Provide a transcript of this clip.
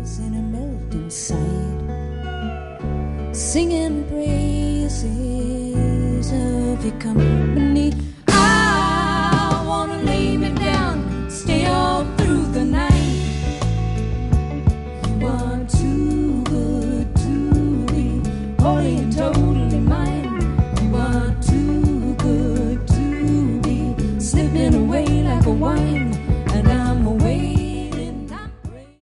in a melting sight, singing praises of your coming.